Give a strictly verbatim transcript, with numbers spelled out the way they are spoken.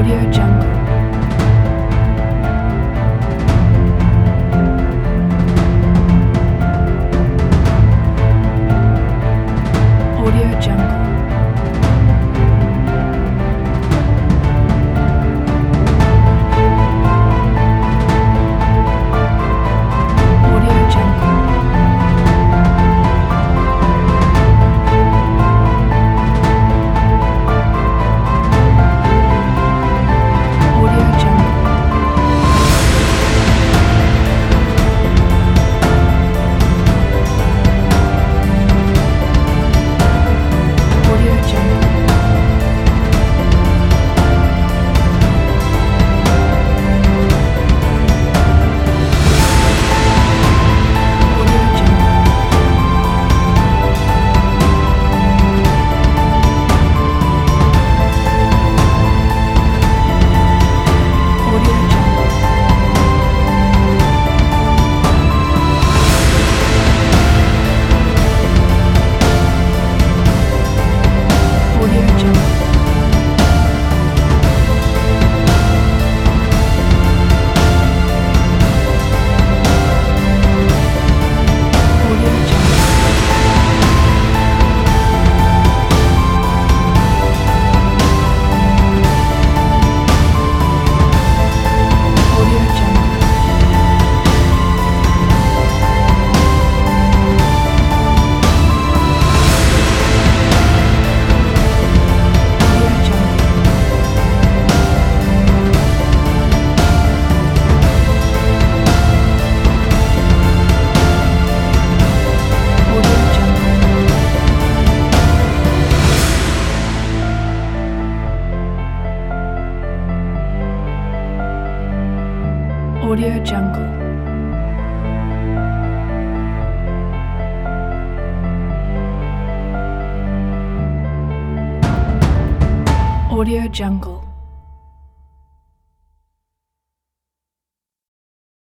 Audio Jungle. Audio Jungle. Audio Jungle. Audio Jungle. Audio Jungle. Audio Jungle. Audio Jungle. Audio Jungle. Audio Jungle. Audio Jungle. Audio Jungle. Audio Jungle. Audio Jungle. Audio Jungle.